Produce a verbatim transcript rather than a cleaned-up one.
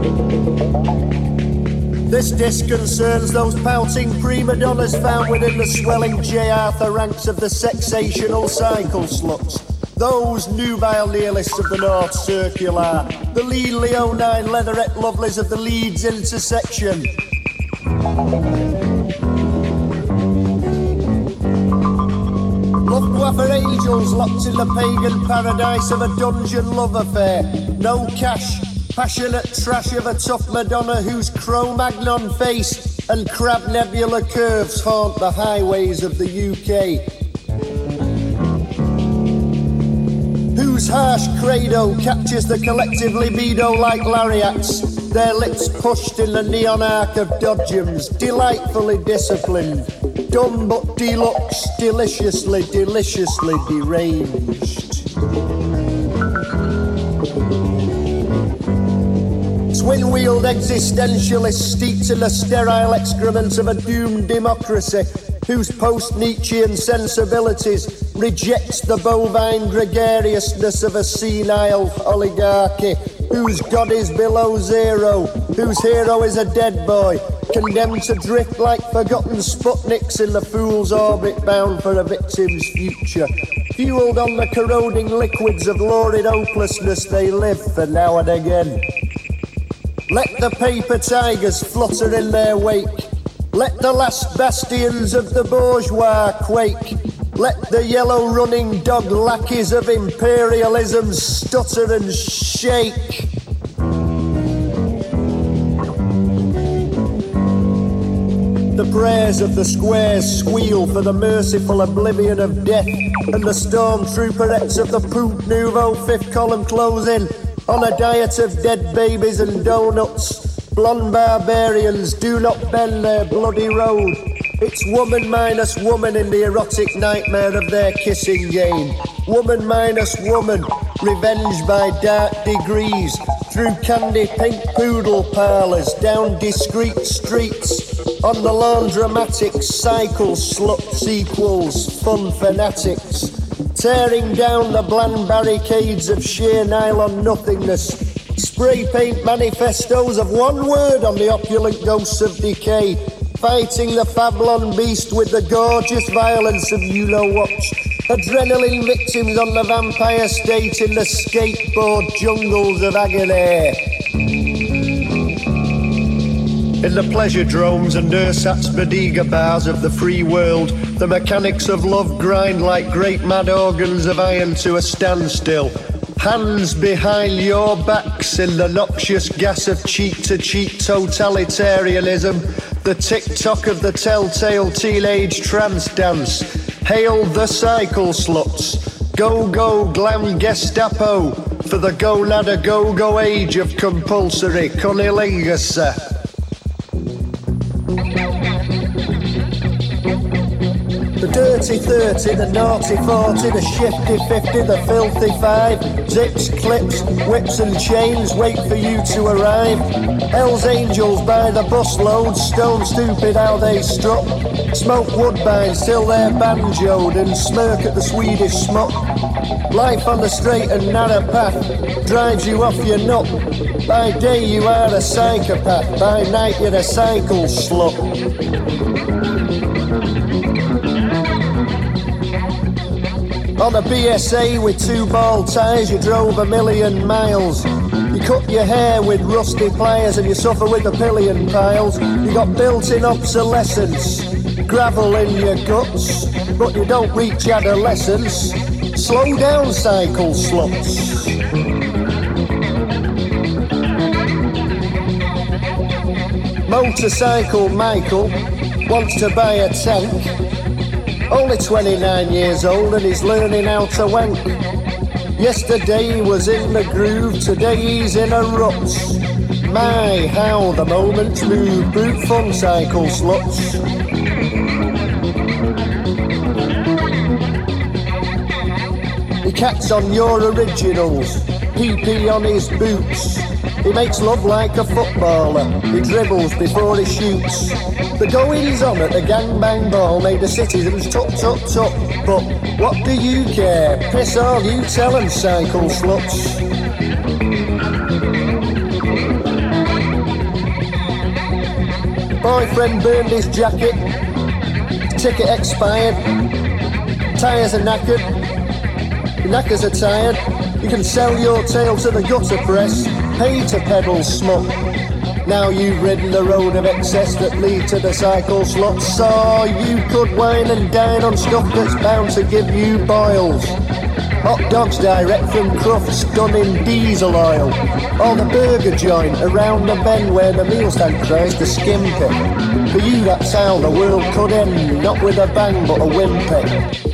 This disc concerns those pouting prima donnas found within the swelling J. Arthur ranks of the sexational cycle sluts. Those nubile nihilists of the North Circular, the Lee Leonine leatherette lovelies of the Leeds intersection. Luftwaffe angels locked in the pagan paradise of a dungeon love affair. No cash, passionate trash of a tough Madonna whose Cro-Magnon face and Crab Nebula curves haunt the highways of the U K. Whose harsh credo captures the collective libido like lariats, their lips pushed in the neon arc of dodgems, delightfully disciplined, dumb but deluxe, deliciously, deliciously deranged. Twin-wheeled existentialists steeped in the sterile excrement of a doomed democracy, whose post-Nietzschean sensibilities reject the bovine gregariousness of a senile oligarchy, whose god is below zero, whose hero is a dead boy, condemned to drift like forgotten Sputniks in the fool's orbit bound for a victim's future. Fueled on the corroding liquids of lurid hopelessness, they live for now and again. Let the paper tigers flutter in their wake. Let the last bastions of the bourgeois quake. Let the yellow running dog lackeys of imperialism stutter and shake. The prayers of the squares squeal for the merciful oblivion of death, and the stormtrooperettes of the Poop Nouveau fifth column close in on a diet of dead babies and donuts. Blonde barbarians do not bend their bloody road. It's woman minus woman in the erotic nightmare of their kissing game. Woman minus woman, revenge by dark degrees, through candy pink poodle parlours, down discreet streets, on the laundromatic cycle slut sequels, fun fanatics, tearing down the bland barricades of sheer nylon nothingness. Spray paint manifestos of one word on the opulent ghosts of decay, fighting the Fablon beast with the gorgeous violence of you-know-what. Adrenaline victims on the vampire state in the skateboard jungles of agony. In the pleasure dromes and ersatz bodega bars of the free world, the mechanics of love grind like great mad organs of iron to a standstill. Hands behind your backs in the noxious gas of cheek-to-cheek totalitarianism, the tick-tock of the telltale teenage trance dance. Hail the cycle sluts, go-go glam Gestapo, for the go-nada-go-go age of compulsory cunnilingus. The dirty thirty, the naughty forty, the shifty fifty, the filthy five, zips, clips, whips and chains wait for you to arrive. Hell's angels by the busloads, stone stupid how they strut, smoke woodbines till they're banjoed and smirk at the Swedish smut. Life on the straight and narrow path drives you off your nut. By day you are a psychopath, by night you're a cycle slut. On a B S A with two ball ties, you drove a million miles. You cut your hair with rusty pliers and you suffer with the pillion piles. You got built-in obsolescence, gravel in your guts, but you don't reach adolescence. Slow down, cycle sluts. Motorcycle Michael wants to buy a tank. Only twenty-nine years old and he's learning how to wank. Yesterday he was in the groove, today he's in a rut. My, how the moments move, brute fun cycle sluts. He cats on your originals, pee-pee on his boots. He makes love like a footballer, he dribbles before he shoots. The goings on at the gangbang ball made the citizens tut tut tut. But what do you care? Piss all you tell 'em, cycle sluts. boyfriend burned his jacket, ticket expired, tyres are knackered, your knackers are tired. You can sell your tail to the gutter press, pay to pedal smut. Now you've ridden the road of excess that lead to the cycle slots. So you could wine and dine on stuff that's bound to give you boils. Hot dogs direct from Crufts done in diesel oil. Or the burger joint around the bend where the meal stand tries to skimp it. For you that's how the world could end, not with a bang but a whimper.